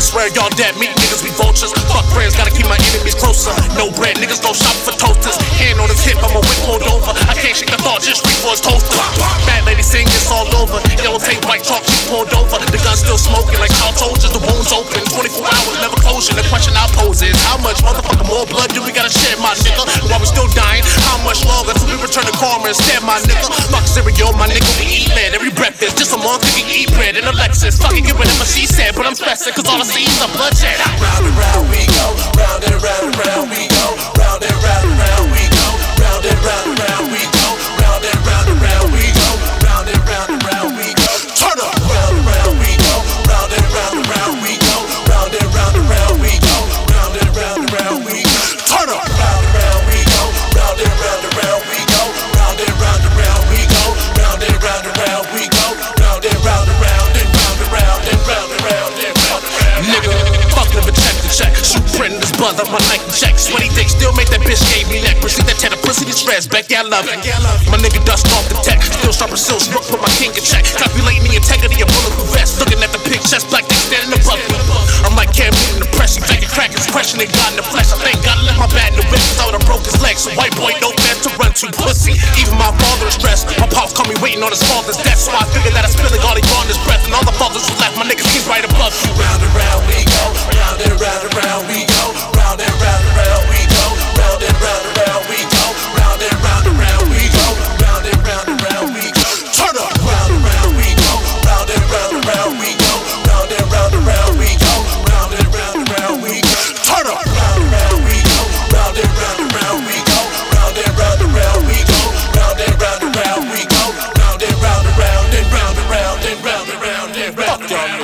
swear y'all dead meat niggas, we vultures. Fuck friends, gotta keep my enemies closer. No bread, niggas go shop for toasters. Hand on his hip, I'm a whip pulled over. I can't shake the thought, just reach for his toaster. Bad lady sing this all over. Yellow tape, white chalk, she pulled over. The gun still smoking like Charles soldiers, the wounds open. 24 hours, never closure. The question I pose is, how much motherfucking more blood do we gotta shed, my nigga? While we still dying, how much longer till we return to karma instead, my nigga? Fuck cereal, my nigga, we eat lead every breakfast. Just a month, we can eat bread in a Lexus. Fucking get whatever she said, but I'm stressing, cause all I see is a bloodshed. Round and round we go, round and round and round we go, round and round and round we go, round and round and round we go, round and round and round we go, round and round and round we go. Turn up, round and round we go, round and round and round we go, round and round and round we go, round and round and round we go. Turn up, round and round we go, round and round and round we go, round and round and round we go, round and round and round we go, round and round and round and round and round and round and round and round. Nigga, fuck never check the check. Shoot print this buzz up my Nike check. Sweaty dick still make that bitch gave me neck. Proceed that cheddar pussy to shreds. Back, yeah, I love it. My nigga dust off the tech. Still sharp as silk. Look, put my king in check. Calculating the integrity of bulletproof vest. Looking at the pig chest, black dick standing above me. I'm like Cam Newton, the press. Taking crackers, questioning God in the flesh. I thank God I left my bat in the whip. Thought I broke his leg. So white boy, no man to run to pussy. Even my father is stressed. My pops call me waiting on his father's death. So I figured that I spilling all he on his breath. And all the fathers who left, my niggas keep right above you. Round and round we go, round and round and round we go, round and round and round we go, round and round and round we go, round and round and round we go, round and round and round we go. Turn up, round and round we go, round and round and round we go, round and round and round we go, round and round and round we go. Turn up, round and round we go, round and round and round we go, round and round and round we go, round and round and round we go, round and round and round and round and round and round and round and round and round.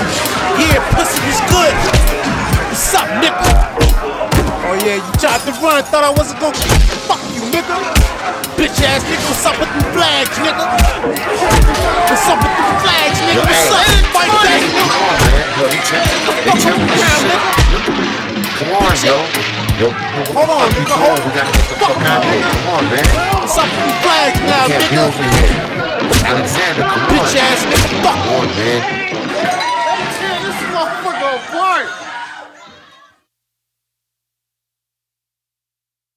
Yeah, pussy was good. What's up, nigga? Oh yeah, you tried to run, thought I wasn't gonna fuck you, nigga. Bitch ass nigga, what's up with them flags, nigga? What's up with them flags, nigga? What's up? Fight back, nigga. Come on, yo. Hold on, nigga. Hold on. We gotta get the fuck out of here. Come on, man. What's up with them flags now, Can't be nigga? over here. Alexander, come on. Bitch ass nigga, fuck. Come on, man.